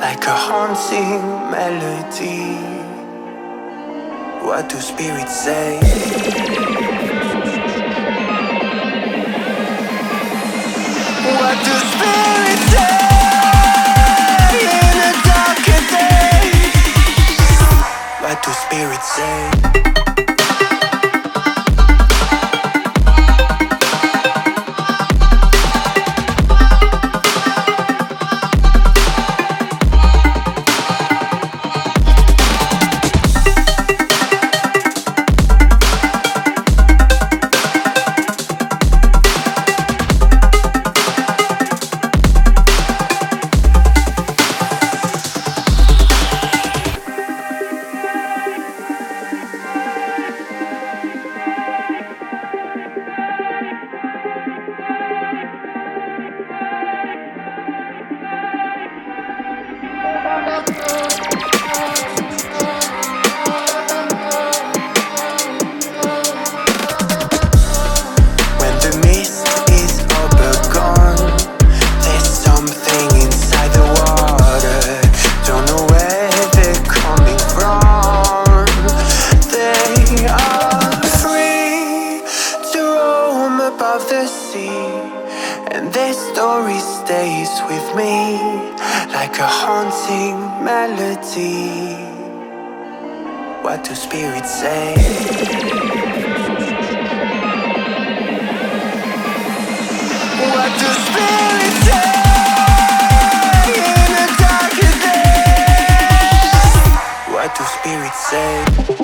like a haunting melody. What do spirits say? What do spirits say in a darker day? What do spirits say? Above the sea, and their story stays with me like a haunting melody. What do spirits say? What do spirits say in a darker day? What do spirits say?